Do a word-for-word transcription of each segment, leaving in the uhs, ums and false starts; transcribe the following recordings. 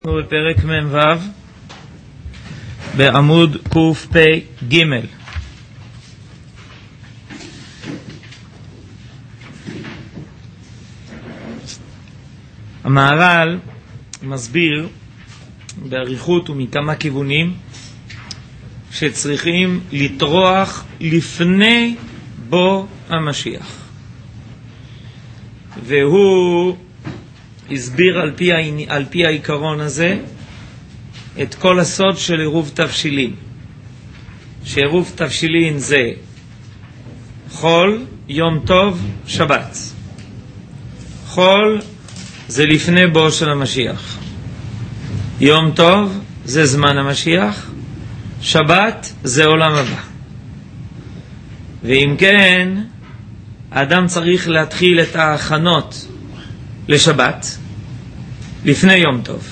אנחנו בפרק מ"ו בעמוד קפ"ג. המהר"ל מסביר באריכות ומכמה כיוונים שצריכים לטרוח לפני בוא המשיח, והוא הסביר על פי, על פי העיקרון הזה את כל הסוד של עירוב תבשילין. שעירוב תבשילין זה חול, יום טוב, שבת. חול זה לפני בוא של המשיח, יום טוב זה זמן המשיח, שבת זה עולם הבא. ואם כן, האדם צריך להתחיל את ההכנות לשבת לפני יום טוב.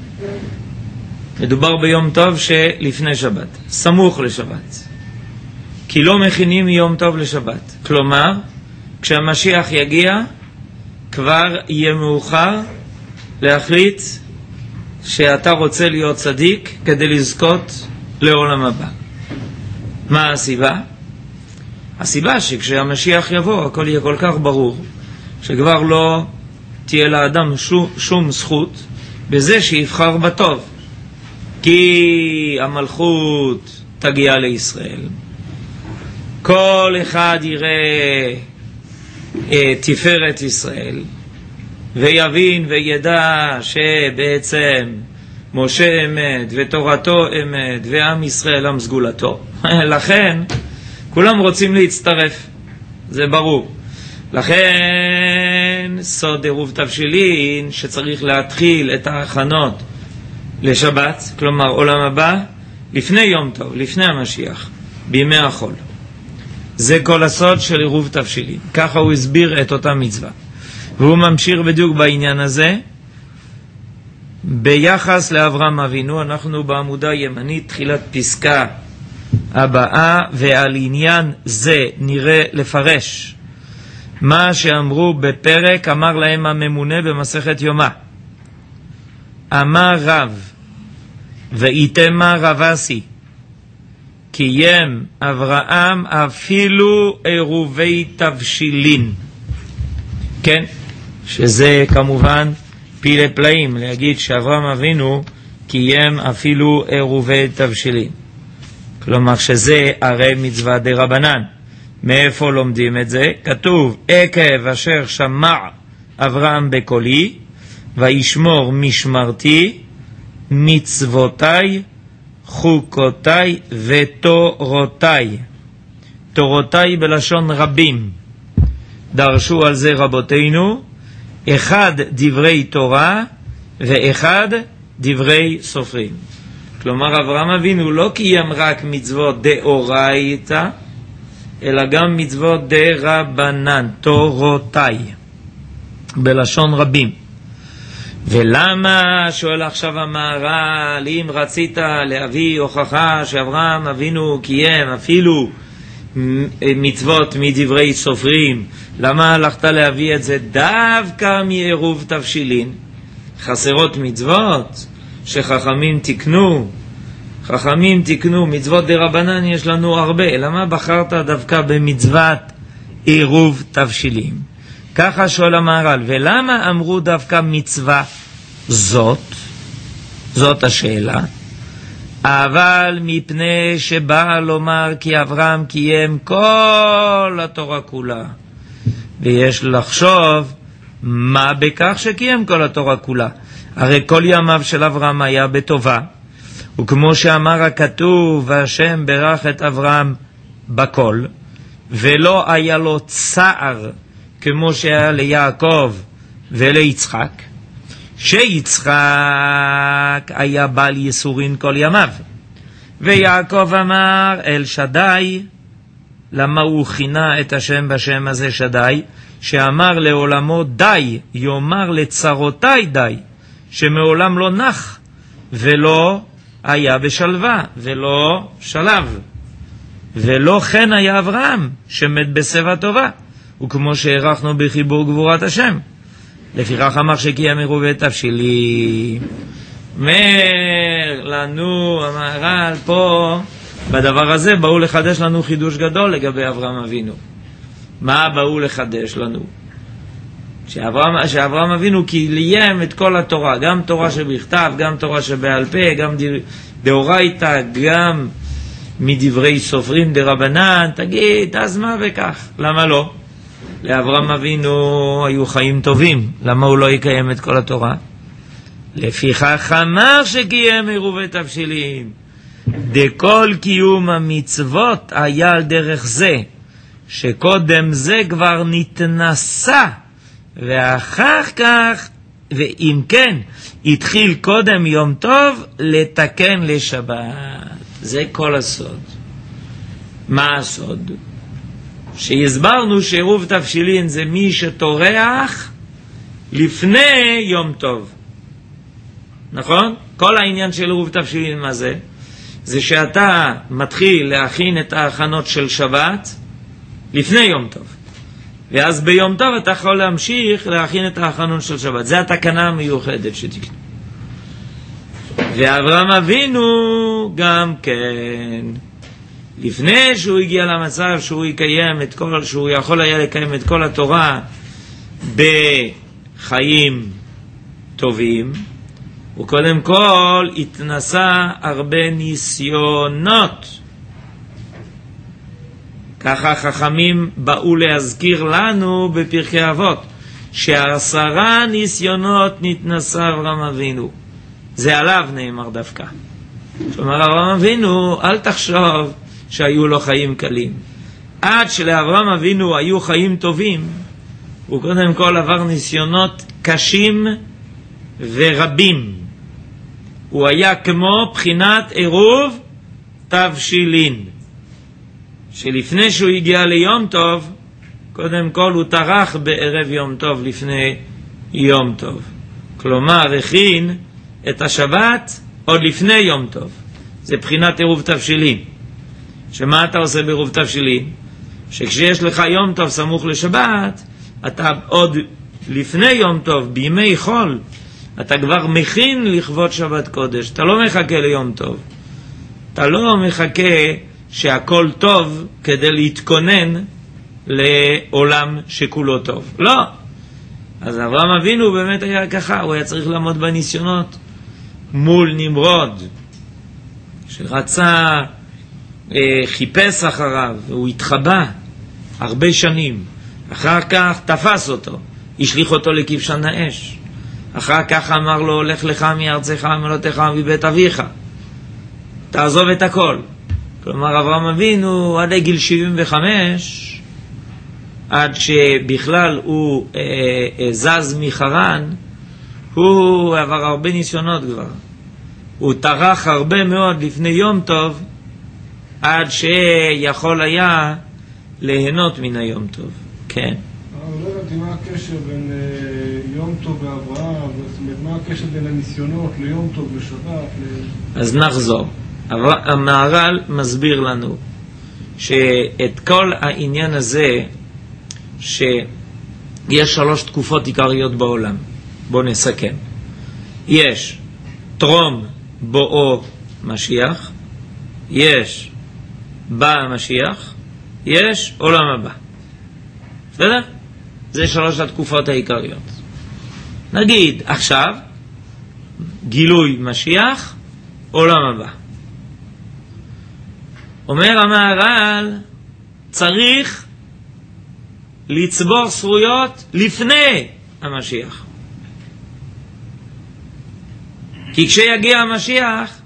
מדובר ביום טוב שלפני שבת, סמוך לשבת, כי לא מכינים יום טוב לשבת. כלומר, כשהמשיח יגיע כבר יהיה מאוחר להחליט שאתה רוצה להיות צדיק כדי לזכות לעולם הבא. מה הסיבה? הסיבה שכשהמשיח יבוא הכל יהיה כל כך ברור שכבר לא תהיה לאדם שום, שום זכות בזה שיבחר בטוב, כי המלכות תגיע לישראל. כל אחד יראה את תפארת ישראל ויבין וידע שבעצם משה אמת ותורתו אמת ועם ישראל עם סגולתו. לכן כולם רוצים להצטרף, זה ברור. לכן סוד עירוב תבשילין שצריך להתחיל את ההכנות לשבת, כלומר עולם הבא, לפני יום טוב, לפני המשיח, בימי החול. זה כל הסוד של עירוב תבשילין. ככה הוא הסביר את אותה מצווה, והוא ממשיך בדיוק בעניין הזה ביחס לאברהם אבינו. אנחנו בעמודה ימנית, תחילת פסקה הבאה, ועל עניין זה נראה לפרש מה שאמרו בפרק אמר להם הממונה במסכת יומא. אמר רב ואיתמה רבסי, קיים אברהם אפילו עירובי תבשילין. כן, שזה כמובן פילי פלאים להגיד שאברהם אבינו קיים אפילו עירובי תבשילין, כלומר שזה הרי מצווה דרבנן. מאיפה לומדים את זה? כתוב עקב אשר שמע אברהם בקולי וישמור משמרתי מצוותיי חוקותיי ותורותיי. תורותיי בלשון רבים, דרשו על זה רבותינו, אחד דברי תורה ואחד דברי סופרים. כלומר אברהם אבינו לא קיים רק מצוות דאורייתא, אלא גם מצוות דרבנן, תורותיי בלשון רבים. ולמה, שואל עכשיו המהר"ל, אם רצית להביא הוכחה שאברהם אבינו קיים אפילו מצוות מדברי סופרים, למה הלכת להביא את זה דווקא מעירוב תבשילין? חסרות מצוות שחכמים תקנו, חכמים תקנו, מצוות דרבנן יש לנו הרבה, למה בחרת דווקא במצוות עירוב תבשילין? ככה שואל המהר"ל, ולמה אמרו דווקא מצווה זאת? זאת השאלה. אבל מפני שבא לומר כי אברהם קיים כל התורה כולה, ויש לחשוב מה בכך שקיים כל התורה כולה. הרי כל ימיו של אברהם היה בטובה, וכמו שאמר הכתוב, והשם ברך את אברהם בכל, ולא היה לו צער כמו שהיה ליעקב וליצחק, שיצחק היה בעל ייסורין כל ימיו. ויעקב אמר אל שדי, למה הוא כינה את השם בשם הזה שדי? שאמר לעולמו די, יאמר לצרותיי די, שמעולם לא נח ולא היה בשלווה ולא שלב. ולא כן היה אברהם שמת בשיבה טובה, וכמו שהערכנו בחיבור גבורת השם. לפיכך אמר שקיים עירובי תבשילין. אומר לנו המהר"ל פה, בדבר הזה באו לחדש לנו חידוש גדול לגבי אברהם אבינו. מה באו לחדש לנו? שאברהם, שאברהם אבינו קיים את כל התורה, גם תורה שבכתב, גם תורה שבעל פה, גם דאורייתא, גם מדברי סופרים דרבנן. תגיד, אז מה וכך? למה לא? לאברהם אבינו היו חיים טובים, למה הוא לא יקיים את כל התורה? לפיכך אמר שקיים עירובי תבשילים, דכל קיום המצוות היה על דרך זה, שקודם זה כבר נתנסה, ואחר כך, ואם כן, התחיל קודם יום טוב לתקן לשבת. זה כל הסוד. מה הסוד? שהסברנו שעירוב תבשילין זה מי שטורח לפני יום טוב. נכון? כל העניין של עירוב תבשילין מה זה? זה שאתה מתחיל להכין את ההכנות של שבת לפני יום טוב. ואז ביום טוב אתה יכול להמשיך להכין את ההכנות של שבת. זה התקנה המיוחדת שתקנו. ואברהם אבינו גם כן, לפני שהוא הגיע למצב שהוא יקיים את כל, שהוא יכול היה לקיים את כל התורה בחיים טובים, הוא קודם כל התנסה הרבה ניסיונות. ככה חכמים באו להזכיר לנו בפרקי אבות, שעשרה ניסיונות נתנסה אברהם אבינו. זה עליו נאמר דווקא. כלומר, אברהם אבינו, אל תחשוב שהיו לו חיים קלים. עד שלאברהם אבינו היו חיים טובים, הוא קודם כל עבר ניסיונות קשים ורבים. הוא היה כמו בחינת עירוב תבשילין, שלפני שהוא הגיע ליום טוב, קודם כל הוא טרח בערב יום טוב לפני יום טוב. כלומר, הכין את השבת עוד לפני יום טוב. זה בחינת עירוב תבשילין. שמה אתה עושה בעירוב תבשילין? שכשיש לך יום טוב סמוך לשבת, אתה עוד לפני יום טוב, בימי חול, אתה כבר מכין לכבוד שבת קודש. אתה לא מחכה ליום טוב. אתה לא מחכה שהכל טוב כדי להתכונן לעולם שכולו טוב. לא. אז אברהם אבינו באמת היה ככה, הוא היה צריך לעמוד בניסיונות מול נמרוד, שרצה, אה, חיפש אחריו, והוא התחבא הרבה שנים. אחר כך תפס אותו, השליך אותו לכבשן האש. אחר כך אמר לו, לך לך מארצך וממולדתך מבית אביך, תעזוב את הכל. כלומר, אברהם אבינו עד גיל שבעים וחמש, עד שבכלל הוא אה, אה, זז מחרן, הוא עבר הרבה ניסיונות כבר. הוא טרח הרבה מאוד לפני יום טוב, עד שיכול היה ליהנות מן היום טוב. כן. אבל לא יודעתי מה הקשר בין אה, יום טוב ואברהם, זאת אומרת, מה הקשר בין הניסיונות ליום טוב ושבת? ל... אז נחזור. המהר"ל מסביר לנו שאת כל העניין הזה, שיש שלוש תקופות עיקריות בעולם. בואו נסכם. יש טרום בואו משיח, יש בא המשיח, יש עולם הבא. בסדר? זה שלוש התקופות העיקריות. נגיד עכשיו גילוי משיח, עולם הבא. אומר המהר"ל, צריך לצבור זכויות לפני המשיח. כי כשיגיע המשיח,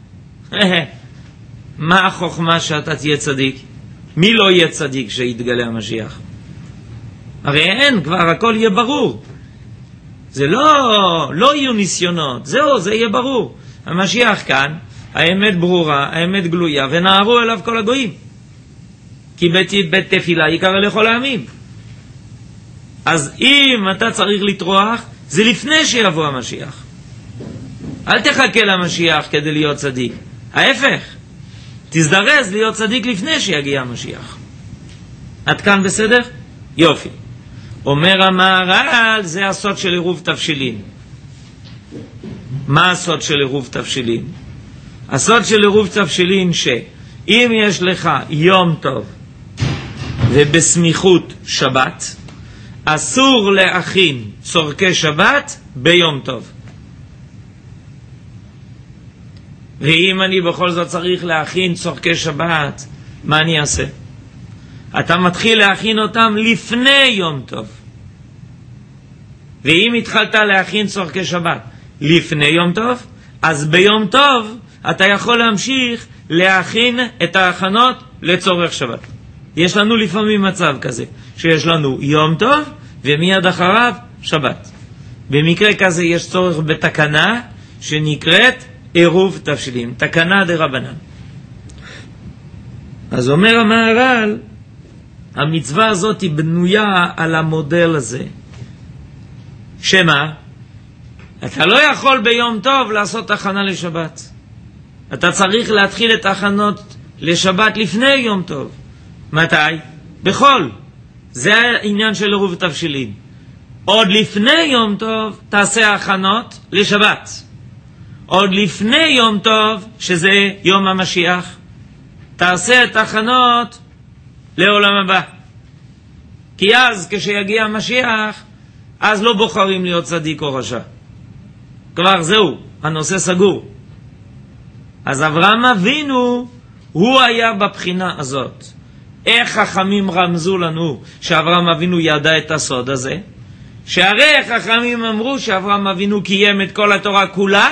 מה החוכמה שאתה תהיה צדיק? מי לא יהיה צדיק כשיתגלה המשיח? הרי אין, כבר הכל יהיה ברור. זה לא, לא יהיו ניסיונות, זהו, זה יהיה ברור. המשיח כאן, האמת ברורה, האמת גלויה, ונערו אליו כל הגויים. כי בית, בית תפילה יקרא לכל העמים. אז אם אתה צריך לטרוח, זה לפני שיבוא המשיח. אל תחכה למשיח כדי להיות צדיק. ההפך, תזדרז להיות צדיק לפני שיגיע המשיח. עד כאן בסדר? יופי. אומר המהר"ל, זה הסוד של עירוב תבשילין. מה הסוד של עירוב תבשילין? הסוד של עירוב תבשילין שאם יש לך יום טוב ובסמיכות שבת, אסור להכין צורכי שבת ביום טוב. ואם אני בכל זאת צריך להכין צורכי שבת, מה אני אעשה? אתה מתחיל להכין אותם לפני יום טוב. ואם התחלת להכין צורכי שבת לפני יום טוב, אז ביום טוב אתה יכול להמשיך להכין את ההכנות לצורך שבת. יש לנו לפעמים מצב כזה, שיש לנו יום טוב ומיד אחריו שבת. במקרה כזה יש צורך בתקנה שנקראת עירוב תבשילין, תקנה דרבנן. אז אומר המהר"ל, המצווה הזאת היא בנויה על המודל הזה. שמה? אתה לא יכול ביום טוב לעשות הכנה לשבת. אתה צריך להתחיל את ההכנות לשבת לפני יום טוב. מתי? בחול. זה העניין של עירוב תבשילין. עוד לפני יום טוב תעשה הכנות לשבת. עוד לפני יום טוב, שזה יום המשיח, תעשה את הכנות לעולם הבא. כי אז כשיגיע המשיח, אז לא בוחרים להיות צדיק או רשע. כבר זהו, הנושא סגור. אז אברהם אבינו, הוא היה בבחינה הזאת. איך חכמים רמזו לנו שאברהם אבינו ידע את הסוד הזה? שהרי חכמים אמרו שאברהם אבינו קיים את כל התורה כולה.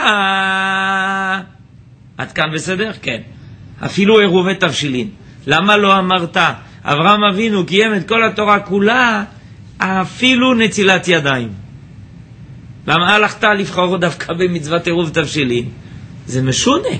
עד כאן בסדר? כן. אפילו עירובי תבשילין. למה לא אמרת אברהם אבינו קיים את כל התורה כולה, אפילו נטילת ידיים? למה הלכת לבחור דווקא במצוות עירוב תבשילין? זה משונה.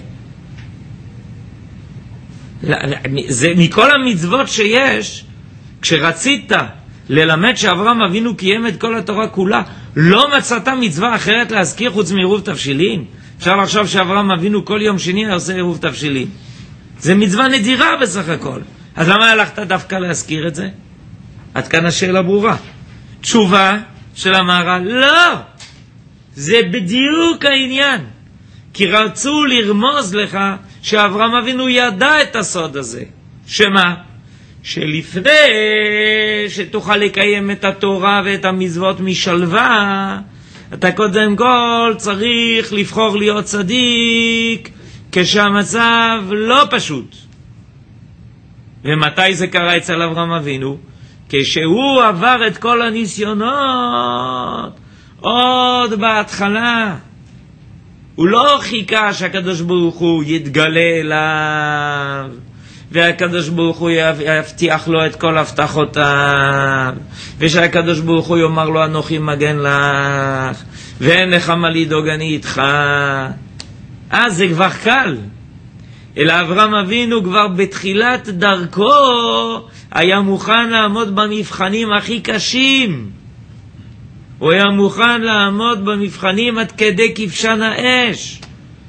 זה מכל המצוות שיש, כשרצית ללמד שאברהם אבינו קיים את כל התורה כולה, לא מצאת מצווה אחרת להזכיר חוץ מעירוב תבשילין? אפשר לחשוב שאברהם אבינו כל יום שני עושה עירוב תבשילין. זה מצווה נדירה בסך הכל. אז למה הלכת דווקא להזכיר את זה? עד כאן השאלה ברורה. תשובה של המהר"ל, לא! זה בדיוק העניין. כי רצו לרמוז לך שאברהם אבינו ידע את הסוד הזה. שמה? שלפני שתוכל לקיים את התורה ואת המצוות משלווה, אתה קודם כל צריך לבחור להיות צדיק כשהמצב לא פשוט. ומתי זה קרה אצל אברהם אבינו? כשהוא עבר את כל הניסיונות עוד בהתחלה. הוא לא חיכה שהקדוש ברוך הוא יתגלה אליו, והקדוש ברוך הוא יבטיח לו את כל הבטחותיו, ושהקדוש ברוך הוא יאמר לו אנוכי מגן לך, ואין לך מה לדאוג אני איתך. אז זה כבר קל. אלא אברהם אבינו כבר בתחילת דרכו היה מוכן לעמוד במבחנים הכי קשים. הוא היה מוכן לעמוד במבחנים עד כדי כבשן האש.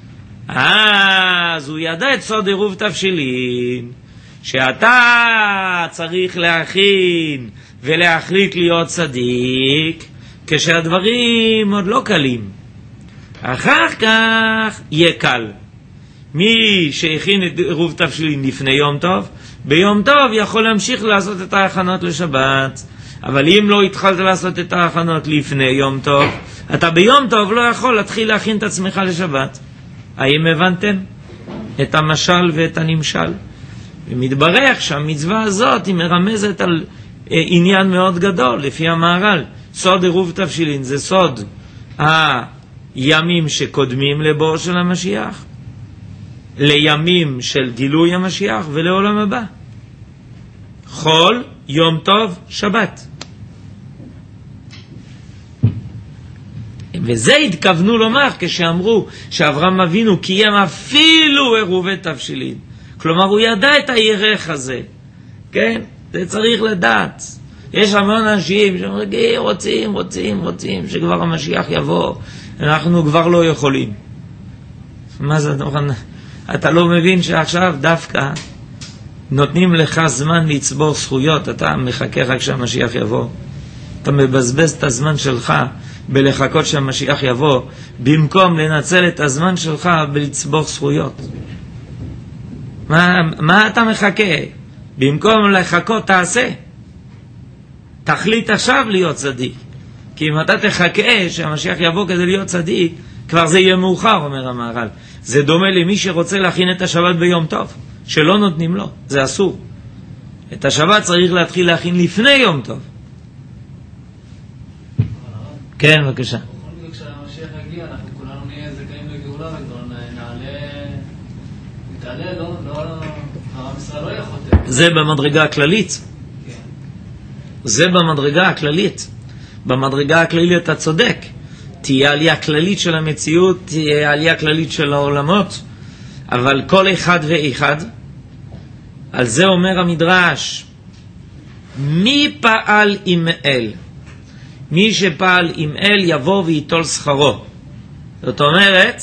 אז הוא ידע את סוד עירוב תבשילין, שאתה צריך להכין ולהחליט להיות צדיק כשהדברים עוד לא קלים. אחר כך יהיה קל. מי שהכין את עירוב תבשילין לפני יום טוב, ביום טוב יכול להמשיך לעשות את ההכנות לשבת. אבל אם לא התחלת לעשות את ההכנות לפני יום טוב, אתה ביום טוב לא יכול להתחיל להכין את עצמך לשבת. האם הבנתם את המשל ואת הנמשל? ומתברך שהמצווה הזאת היא מרמזת על עניין מאוד גדול. לפי המהר"ל, סוד עירוב תבשילין זה סוד הימים שקודמים לבואו של המשיח, לימים של גילוי המשיח ולעולם הבא. חול, יום טוב, שבת. וזה התכוונו לומר כשאמרו שאברהם אבינו קיים אפילו עירובי תבשילין. כלומר הוא ידע את הירך הזה. כן? זה צריך לדעת. יש המון אנשים שאומרים רוצים, רוצים, רוצים שכבר המשיח יבוא. אנחנו כבר לא יכולים. מה זה? אתה לא מבין שעכשיו דווקא נותנים לך זמן לצבור זכויות, אתה מחכה רק שהמשיח יבוא. אתה מבזבז את הזמן שלך בלחכות שהמשיח יבוא, במקום לנצל את הזמן שלך בלצבור זכויות. מה, מה אתה מחכה? במקום לחכות תעשה. תחליט עכשיו להיות צדיק. כי אם אתה תחכה שהמשיח יבוא כדי להיות צדיק, כבר זה יהיה מאוחר, אומר המהר"ל. זה דומה למי שרוצה להכין את השבת ביום טוב, שלא נותנים לו, זה אסור. את השבת צריך להתחיל להכין לפני יום טוב. כן, בבקשה. כשהמשיח יגיע, אנחנו כולנו נהיה זכאים לגאולה וכבר נעלה, נתעלה, לא, לא, הרב ישראל לא יחותם. זה במדרגה הכללית. זה במדרגה הכללית. במדרגה הכללית אתה צודק. תהיה עלייה כללית של המציאות, תהיה עלייה כללית של העולמות. אבל כל אחד ואחד, על זה אומר המדרש, מי פעל עם אל? מי שפעל עם אל יבוא ויטול שכרו. זאת אומרת,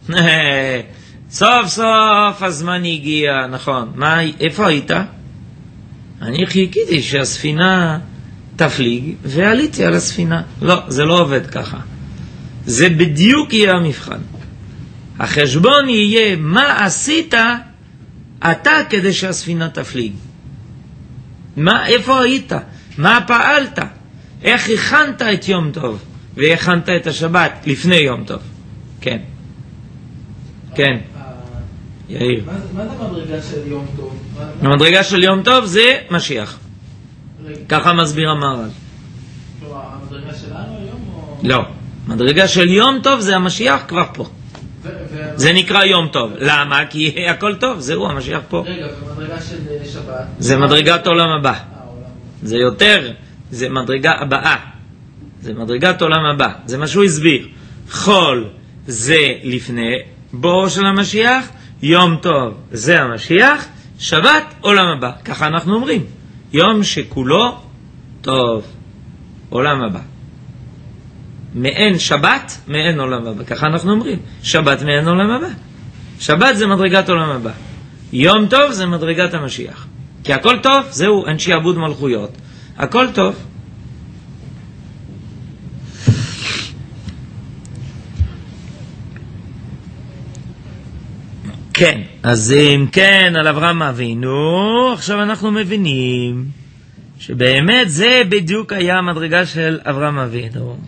סוף סוף הזמן הגיע, נכון. מה, איפה היית? אני חיכיתי שהספינה תפליג ועליתי על הספינה. לא, זה לא עובד ככה. זה בדיוק יהיה המבחן. החשבון יהיה מה עשית אתה כדי שהספינה תפליג. מה, איפה היית? מה פעלת? איך הכנת את יום טוב? והכנת את השבת לפני יום טוב? כן. כן. יאיר. מה זה המדרגה של יום טוב? המדרגה של יום טוב זה משיח. ככה מסביר המהר"ל. המדרגה שלנו היום או... לא. מדרגה של יום טוב זה המשיח כבר פה. זה נקרא יום טוב. למה? כי הכל טוב, זהו, המשיח פה. רגע, ומדרגה של שבת? זה מדרגת עולם הבא. זה יותר, זה מדרגה הבאה. זה מדרגת עולם הבא. זה מה שהוא הסביר. חול זה לפני בואו של המשיח, יום טוב זה המשיח, שבת עולם הבא. ככה אנחנו אומרים. יום שכולו טוב. עולם הבא. מעין שבת, מעין עולם הבא. ככה אנחנו אומרים. שבת מעין עולם הבא. שבת זה מדרגת עולם הבא. יום טוב זה מדרגת המשיח. כי הכל טוב, זהו, אין שיעבוד מלכויות. הכל טוב. כן, אז אם כן, על אברהם אבינו, עכשיו אנחנו מבינים שבאמת זה בדיוק היה המדרגה של אברהם אבינו.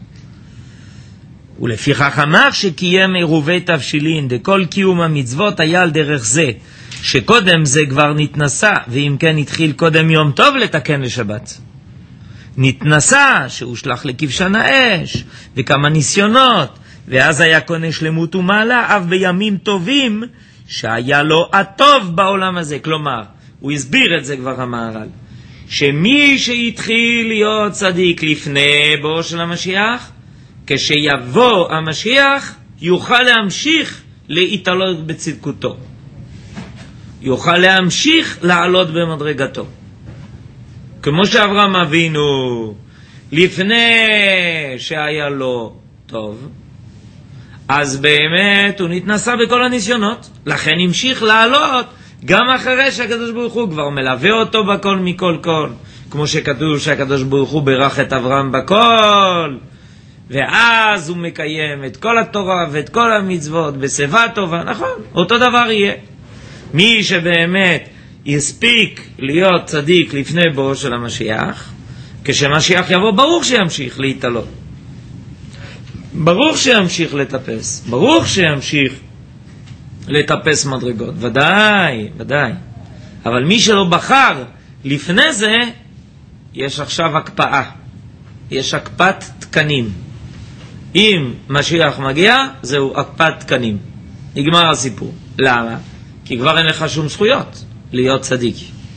ולפיכך אמר שקיים עירובי תבשילין, דכל קיום המצוות היה על דרך זה, שקודם זה כבר נתנסה, ואם כן התחיל קודם יום טוב לתקן לשבת. נתנסה, שהושלח לכבשן האש, וכמה ניסיונות, ואז היה קונה שלמות ומעלה, אף בימים טובים, שהיה לו הטוב בעולם הזה. כלומר, הוא הסביר את זה כבר המהר"ל, שמי שהתחיל להיות צדיק לפני בואו של המשיח, כשיבוא המשיח, יוכל להמשיך להתעלות בצדקותו. יוכל להמשיך לעלות במדרגתו. כמו שאברהם אבינו, לפני שהיה לו טוב, אז באמת הוא נתנסה בכל הניסיונות. לכן המשיך לעלות גם אחרי שהקדוש ברוך הוא כבר מלווה אותו בכל מכל כל. כמו שכתוב שהקדוש ברוך הוא ברך את אברהם בכל. ואז הוא מקיים את כל התורה ואת כל המצוות בשיבה טובה. נכון, אותו דבר יהיה. מי שבאמת יספיק להיות צדיק לפני בואו של המשיח, כשמשיח יבוא ברוך שימשיך להתעלות. ברוך שימשיך לטפס. ברוך שימשיך לטפס מדרגות. ודאי, ודאי. אבל מי שלא בחר לפני זה, יש עכשיו הקפאה. יש הקפאת תקנים. אם משיח מגיע, זהו הקפאת תקנים. נגמר הסיפור. למה? כי כבר אין לך שום זכויות להיות צדיק.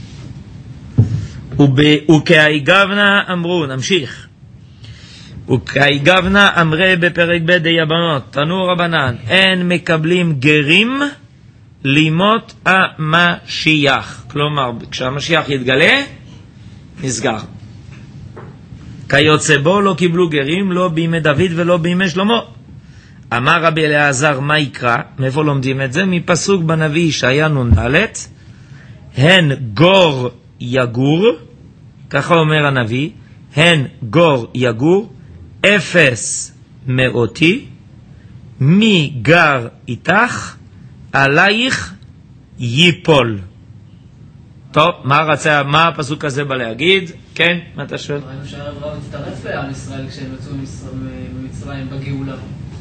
וכאי גבנה אמרו, נמשיך. וכאי גבנה אמרה בפרק ב' די הבנות, תנו רבנן, אין מקבלים גרים לימות המשיח. כלומר, כשהמשיח יתגלה, נסגר. כיוצא בו לא קיבלו גרים, לא בימי דוד ולא בימי שלמה. אמר רבי אלעזר, מה יקרא? מאיפה לומדים את זה? מפסוק בנביא ישעיה נ"ד, הן גור יגור, ככה אומר הנביא, הן גור יגור, אפס מאותי, מי גר איתך, עלייך ייפול. טוב, מה רצה, מה הפסוק הזה בא להגיד? כן, מה אתה שואל? ראינו שהרב הצטרף לעם ישראל כשהם יצאו ממצרים בגאולה.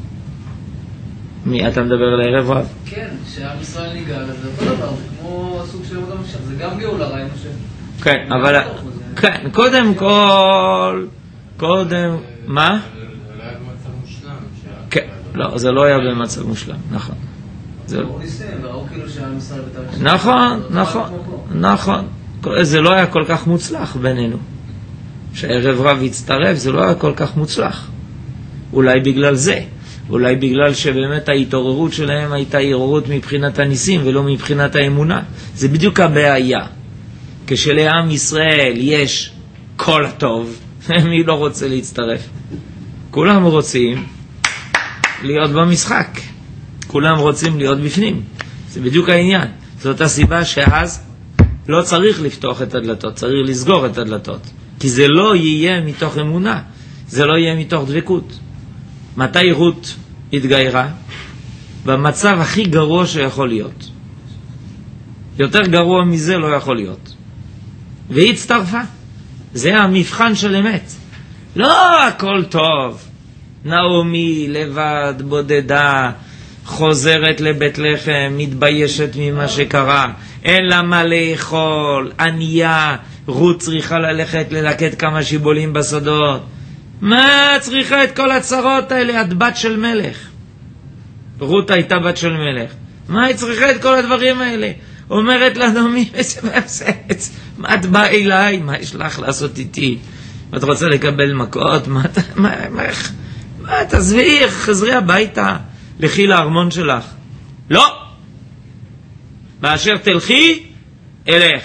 מי, אתה מדבר על הערב רב? כן, שעם ישראל ניגע, זה אותו דבר, זה כמו סוג של עבודה משך, זה גם גאולה, ראינו ש... כן, אבל... כן, קודם כל... קודם... מה? זה לא היה במצב מושלם. כן, לא, זה לא היה במצב מושלם, נכון. ראו ניסים, וראו כאילו שעם ישראל בתאריך... נכון, נכון, נכון. זה לא היה כל כך מוצלח בינינו. שהערב רב הצטרף, זה לא היה כל כך מוצלח. אולי בגלל זה. אולי בגלל שבאמת ההתעוררות שלהם הייתה התעוררות מבחינת הניסים ולא מבחינת האמונה. זה בדיוק הבעיה. כשלעם ישראל יש כל הטוב, מי לא רוצה להצטרף? כולם רוצים להיות במשחק. כולם רוצים להיות בפנים. זה בדיוק העניין. זאת הסיבה שאז לא צריך לפתוח את הדלתות, צריך לסגור את הדלתות. כי זה לא יהיה מתוך אמונה, זה לא יהיה מתוך דבקות. מתי רות התגיירה? במצב הכי גרוע שיכול להיות. יותר גרוע מזה לא יכול להיות. והיא הצטרפה. זה המבחן של אמת. לא הכל טוב. נעמי לבד, בודדה, חוזרת לבית לחם, מתביישת ממה שקרה, אין לה מה לאכול, ענייה, רות צריכה ללכת ללקט כמה שיבולים בשדות. מה צריכה את כל הצרות האלה? את בת של מלך. רות הייתה בת של מלך. מה היא צריכה את כל הדברים האלה? אומרת לנו, מי מה את באה אליי? מה יש לך לעשות איתי? את רוצה לקבל מכות? מה אתה, מה, מה, מה, תעזבי, חזרי הביתה, לכי לארמון שלך. לא! באשר תלכי, אלך.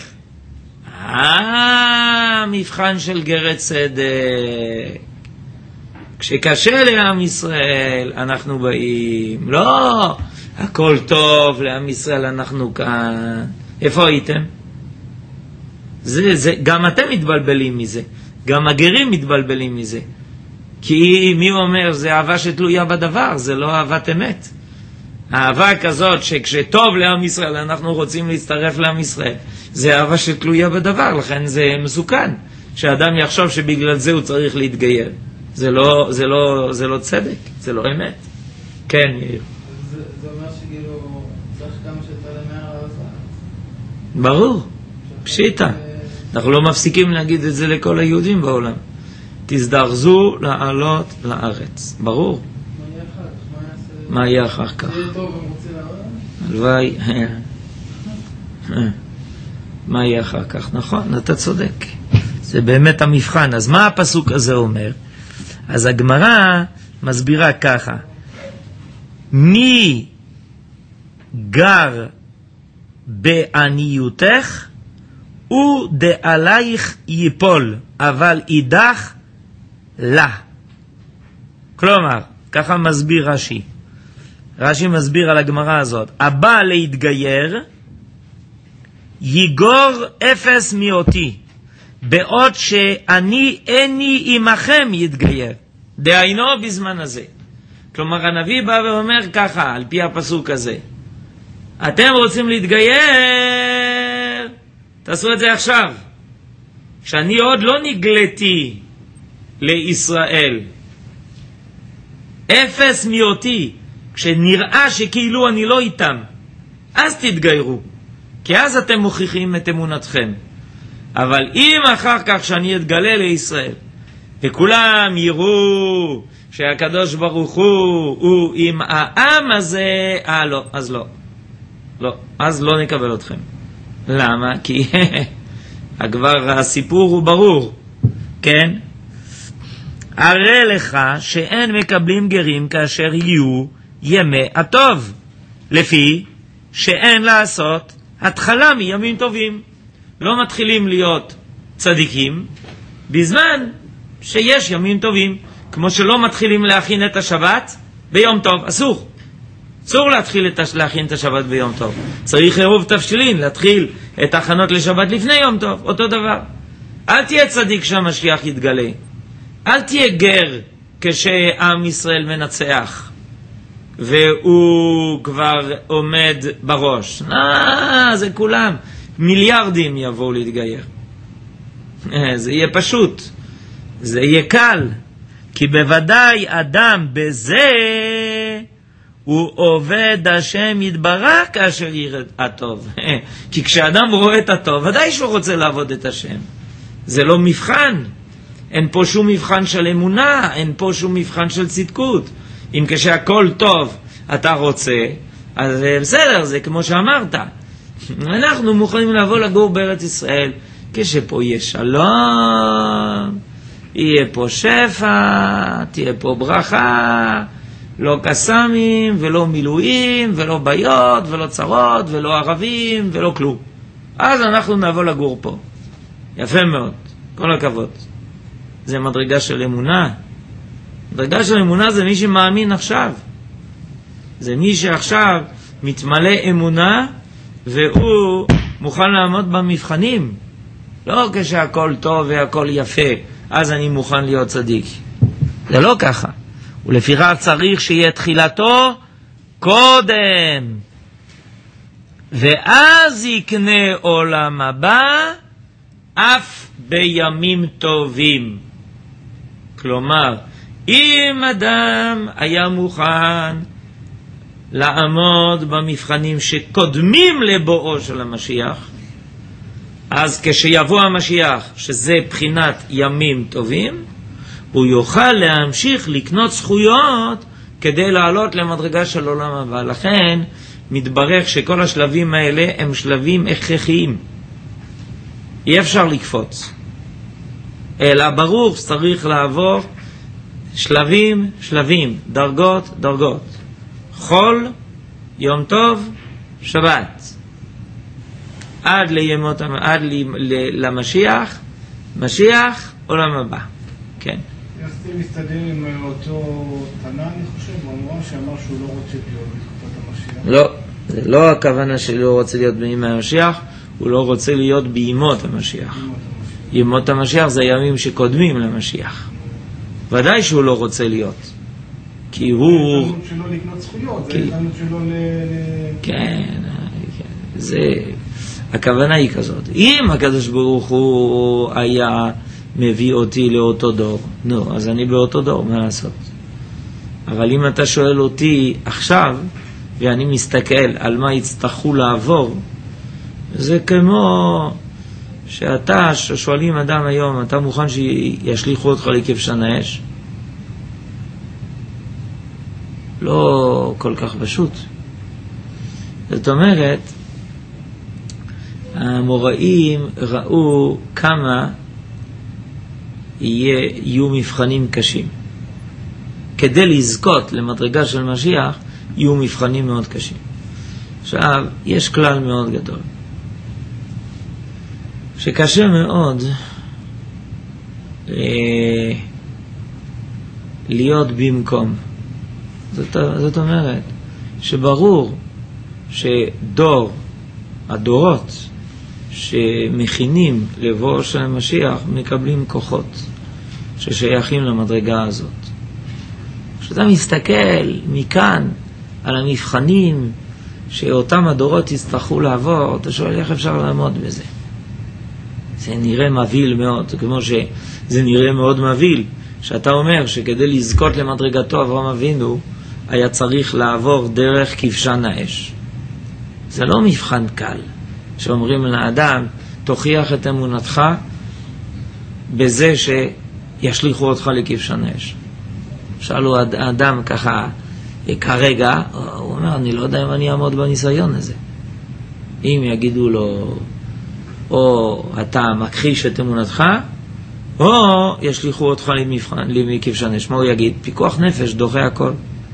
אה, מבחן של גרת צדק. כשקשה לעם ישראל, אנחנו באים. לא, הכל טוב, לעם ישראל אנחנו כאן. איפה הייתם? זה, זה, גם אתם מתבלבלים מזה. גם הגרים מתבלבלים מזה. כי מי אומר, זה אהבה שתלויה בדבר, זה לא אהבת אמת. האהבה כזאת שכשטוב לעם ישראל אנחנו רוצים להצטרף לעם ישראל, זה אהבה שתלויה בדבר, לכן זה מסוכן שאדם יחשוב שבגלל זה הוא צריך להתגייר. זה לא, זה לא, זה לא צדק, זה לא אמת. כן, יאיר. זה, זה אומר שגילו צריך כמה שיותר למערה. ברור, פשיטה. אנחנו לא מפסיקים להגיד את זה לכל היהודים בעולם. תזדרזו לעלות לארץ. ברור. מה יהיה אחר כך? זה יהיה טוב ומוציא לארץ? הלוואי. מה יהיה אחר כך? נכון, אתה צודק. זה באמת המבחן. אז מה הפסוק הזה אומר? אז הגמרא מסבירה ככה. מי גר בעניותך הוא דעלייך ייפול, אבל אידך לה. כלומר, ככה מסביר רש"י. רש"י מסביר על הגמרא הזאת. הבא להתגייר יגור אפס מאותי, בעוד שאני איני עמכם יתגייר. דהיינו בזמן הזה. כלומר, הנביא בא ואומר ככה, על פי הפסוק הזה. אתם רוצים להתגייר, תעשו את זה עכשיו. שאני עוד לא נגלתי לישראל. אפס מאותי, כשנראה שכאילו אני לא איתם, אז תתגיירו. כי אז אתם מוכיחים את אמונתכם. אבל אם אחר כך שאני אתגלה לישראל, וכולם יראו שהקדוש ברוך הוא הוא עם העם הזה, אה לא, אז לא. לא, אז לא נקבל אתכם. למה? כי כבר הסיפור הוא ברור. כן? הרי לך שאין מקבלים גרים כאשר יהיו ימי הטוב, לפי שאין לעשות התחלה מימים טובים. לא מתחילים להיות צדיקים בזמן שיש ימים טובים, כמו שלא מתחילים להכין את השבת ביום טוב, אסור. אסור להתחיל את, להכין את השבת ביום טוב. צריך עירוב תבשילין, להתחיל את ההכנות לשבת לפני יום טוב, אותו דבר. אל תהיה צדיק שהמשיח יתגלה. אל תהיה גר כשעם ישראל מנצח והוא כבר עומד בראש. אה, זה כולם. מיליארדים יבואו להתגייר. זה יהיה פשוט. זה יהיה קל. כי בוודאי אדם בזה הוא עובד השם יתברך כאשר יראה הטוב. כי כשאדם רואה את הטוב, ודאי שהוא רוצה לעבוד את השם. זה לא מבחן. אין פה שום מבחן של אמונה, אין פה שום מבחן של צדקות. אם כשהכל טוב אתה רוצה, אז בסדר, זה כמו שאמרת. אנחנו מוכנים לבוא לגור בארץ ישראל, כשפה יהיה שלום, יהיה פה שפע, תהיה פה ברכה, לא קסמים ולא מילואים ולא בעיות ולא צרות ולא ערבים ולא כלום. אז אנחנו נבוא לגור פה. יפה מאוד, כל הכבוד. זה מדרגה של אמונה. מדרגה של אמונה זה מי שמאמין עכשיו. זה מי שעכשיו מתמלא אמונה והוא מוכן לעמוד במבחנים. לא כשהכל טוב והכל יפה, אז אני מוכן להיות צדיק. זה לא ככה. ולפיכך צריך שיהיה תחילתו קודם. ואז יקנה עולם הבא אף בימים טובים. כלומר, אם אדם היה מוכן לעמוד במבחנים שקודמים לבואו של המשיח, אז כשיבוא המשיח, שזה בחינת ימים טובים, הוא יוכל להמשיך לקנות זכויות כדי לעלות למדרגה של עולם הבא. לכן מתברך שכל השלבים האלה הם שלבים הכרחיים. אי אפשר לקפוץ. אלא ברור שצריך לעבור שלבים, שלבים, דרגות, דרגות. חול, יום טוב, שבת. עד לימות, עד למשיח, משיח, עולם הבא. כן. יחסי מסתדר עם אותו תנא, אני חושב, הוא אמר שאמר שהוא לא רוצה להיות בתקופת המשיח. לא, זה לא הכוונה שלא רוצה להיות בימי המשיח, הוא לא רוצה להיות בימות המשיח. ימות המשיח זה הימים שקודמים למשיח. ודאי שהוא לא רוצה להיות. כי הוא... זה הזדמנות שלו לקנות זכויות, זה הזדמנות שלו ל... כן, זה... הכוונה היא כזאת. אם הקדוש ברוך הוא היה מביא אותי לאותו דור, נו, אז אני באותו דור, מה לעשות? אבל אם אתה שואל אותי עכשיו, ואני מסתכל על מה יצטרכו לעבור, זה כמו שאתה, שואלים אדם היום, אתה מוכן שישליחו אותך לכבשן האש? לא כל כך פשוט. זאת אומרת, המוראים ראו כמה יהיה, יהיו מבחנים קשים. כדי לזכות למדרגה של משיח, יהיו מבחנים מאוד קשים. עכשיו, יש כלל מאוד גדול. שקשה מאוד אה, להיות במקום. זאת, זאת אומרת, שברור שדור, הדורות, שמכינים לבוא של המשיח מקבלים כוחות ששייכים למדרגה הזאת. כשאתה מסתכל מכאן על המבחנים שאותם הדורות יצטרכו לעבור, אתה שואל איך אפשר לעמוד בזה. זה נראה מבהיל מאוד, כמו שזה נראה מאוד מבהיל שאתה אומר שכדי לזכות למדרגתו אברהם אבינו היה צריך לעבור דרך כבשן האש. זה לא מבחן קל שאומרים לאדם, תוכיח את אמונתך בזה שישליחו אותך לכבשן האש. שאלו האדם ככה, כרגע, הוא אומר, אני לא יודע אם אני אעמוד בניסיון הזה. אם יגידו לו, או אתה מכחיש את אמונתך, או ישליחו אותך למבחן, לכבשן האש. מה הוא יגיד? פיקוח נפש, דוחה הכל.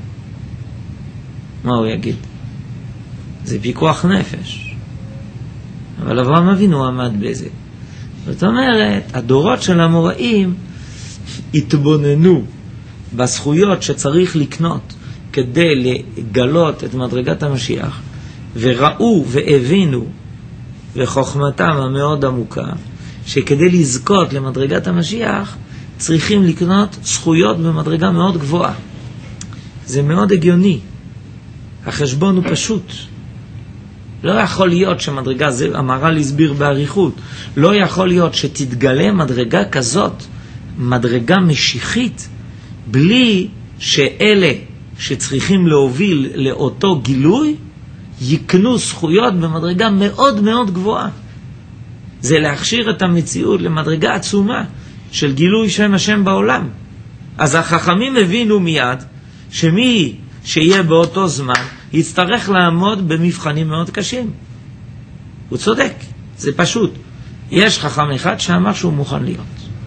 מה הוא יגיד? זה פיקוח נפש. אבל אברהם אבינו עמד בזה. זאת אומרת, הדורות של המוראים התבוננו בזכויות שצריך לקנות כדי לגלות את מדרגת המשיח, וראו והבינו וחוכמתם המאוד עמוקה שכדי לזכות למדרגת המשיח צריכים לקנות זכויות במדרגה מאוד גבוהה. זה מאוד הגיוני. החשבון הוא פשוט. לא יכול להיות שמדרגה, זה המהר"ל הסביר בעריכות, לא יכול להיות שתתגלה מדרגה כזאת, מדרגה משיחית, בלי שאלה שצריכים להוביל לאותו גילוי, יקנו זכויות במדרגה מאוד מאוד גבוהה. זה להכשיר את המציאות למדרגה עצומה של גילוי שם השם בעולם. אז החכמים הבינו מיד שמי שיהיה באותו זמן יצטרך לעמוד במבחנים מאוד קשים. הוא צודק, זה פשוט. יש חכם אחד שאמר שהוא מוכן להיות.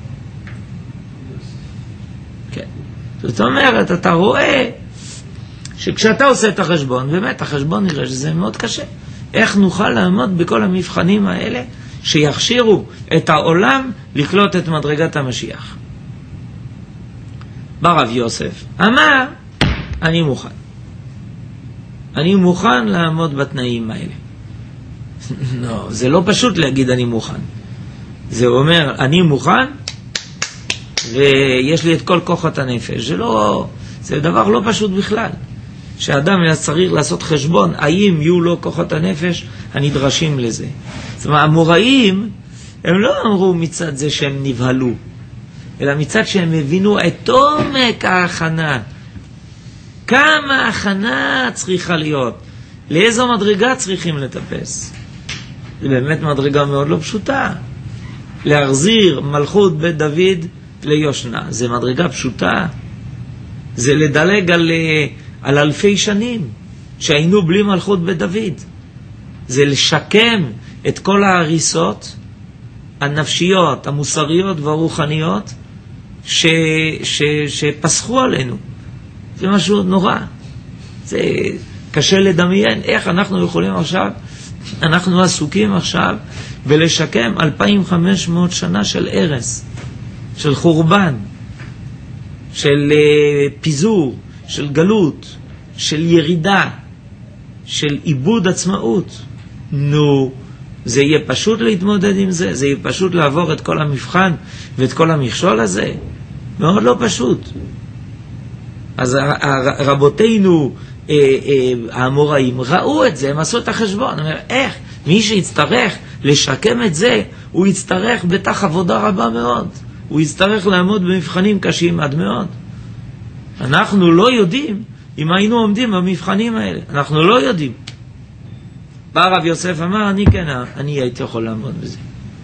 כן. זאת אומרת, אתה רואה שכשאתה עושה את החשבון, באמת החשבון נראה שזה מאוד קשה. איך נוכל לעמוד בכל המבחנים האלה שיכשירו את העולם לקלוט את מדרגת המשיח? בא רב יוסף, אמר, אני מוכן. אני מוכן לעמוד בתנאים האלה. לא, זה לא פשוט להגיד אני מוכן. זה אומר, אני מוכן, ויש לי את כל כוחות הנפש. זה לא, זה דבר לא פשוט בכלל. שאדם צריך לעשות חשבון, האם יהיו לו כוחות הנפש הנדרשים לזה. זאת אומרת, המוראים, הם לא אמרו מצד זה שהם נבהלו, אלא מצד שהם הבינו את עומק ההכנה. כמה הכנה צריכה להיות, לאיזו מדרגה צריכים לטפס. זה באמת מדרגה מאוד לא פשוטה. להחזיר מלכות בית דוד ליושנה, זה מדרגה פשוטה. זה לדלג על, על אלפי שנים שהיינו בלי מלכות בית דוד. זה לשקם את כל ההריסות הנפשיות, המוסריות והרוחניות ש, ש, שפסחו עלינו. זה משהו נורא. זה קשה לדמיין איך אנחנו יכולים עכשיו, אנחנו עסוקים עכשיו בלשקם אלפיים וחמש מאות שנה של הרס, של חורבן, של uh, פיזור, של גלות, של ירידה, של איבוד עצמאות. נו, זה יהיה פשוט להתמודד עם זה? זה יהיה פשוט לעבור את כל המבחן ואת כל המכשול הזה? מאוד לא פשוט. אז רבותינו האמוראים ראו את זה, הם עשו את החשבון. אומר, איך? מי שיצטרך לשקם את זה, הוא יצטרך בטח עבודה רבה מאוד. הוא יצטרך לעמוד במבחנים קשים עד מאוד. אנחנו לא יודעים אם היינו עומדים במבחנים האלה. אנחנו לא יודעים. בא רב יוסף אמר, אני כן, אני הייתי יכול לעמוד בזה.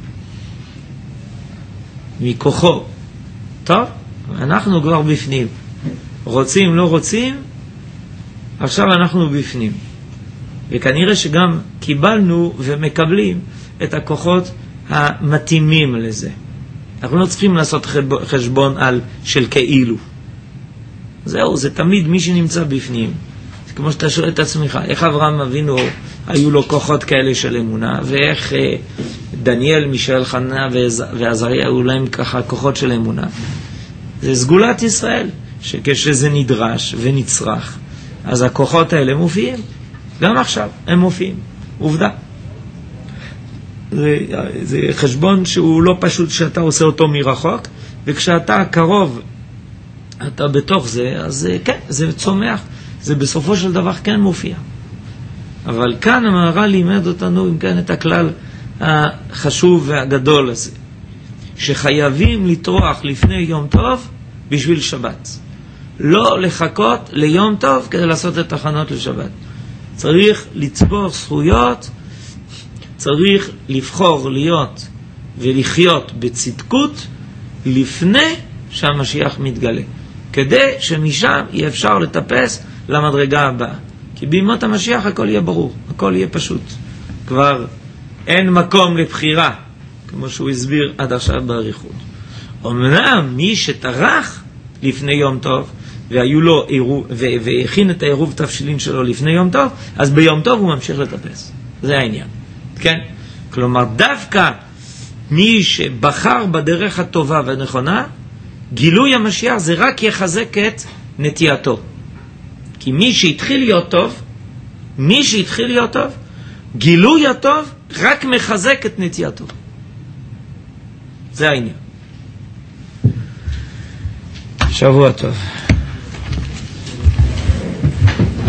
מכוחו. טוב, אנחנו כבר בפנים. רוצים, לא רוצים, עכשיו אנחנו בפנים. וכנראה שגם קיבלנו ומקבלים את הכוחות המתאימים לזה. אנחנו לא צריכים לעשות חשבון על של כאילו. זהו, זה תמיד מי שנמצא בפנים. זה כמו שאתה שואל את עצמך, איך אברהם אבינו היו לו כוחות כאלה של אמונה, ואיך אה, דניאל, מישאל, חנה ועזריה היו להם ככה כוחות של אמונה. זה סגולת ישראל, שכשזה נדרש ונצרך, אז הכוחות האלה מופיעים. גם עכשיו הם מופיעים. עובדה. זה, זה חשבון שהוא לא פשוט שאתה עושה אותו מרחוק, וכשאתה קרוב, אתה בתוך זה, אז כן, זה צומח. זה בסופו של דבר כן מופיע. אבל כאן המהר"ל לימד אותנו, אם כן, את הכלל החשוב והגדול הזה, שחייבים לטרוח לפני יום טוב בשביל שבת. לא לחכות ליום טוב כדי לעשות את הכנות לשבת. צריך לצבור זכויות, צריך לבחור להיות ולחיות בצדקות לפני שהמשיח מתגלה, כדי שמשם יהיה אפשר לטפס למדרגה הבאה. כי בימות המשיח הכל יהיה ברור, הכל יהיה פשוט. כבר אין מקום לבחירה, כמו שהוא הסביר עד עכשיו בעריכות. אמנם מי שטרח לפני יום טוב, והיו לו עירוב, והכין את העירוב תבשילין שלו לפני יום טוב, אז ביום טוב הוא ממשיך לטפס. זה העניין. כן? כלומר, דווקא מי שבחר בדרך הטובה והנכונה, גילוי המשיח זה רק יחזק את נטייתו. כי מי שהתחיל להיות טוב, מי שהתחיל להיות טוב, גילוי הטוב רק מחזק את נטייתו. זה העניין. שבוע טוב.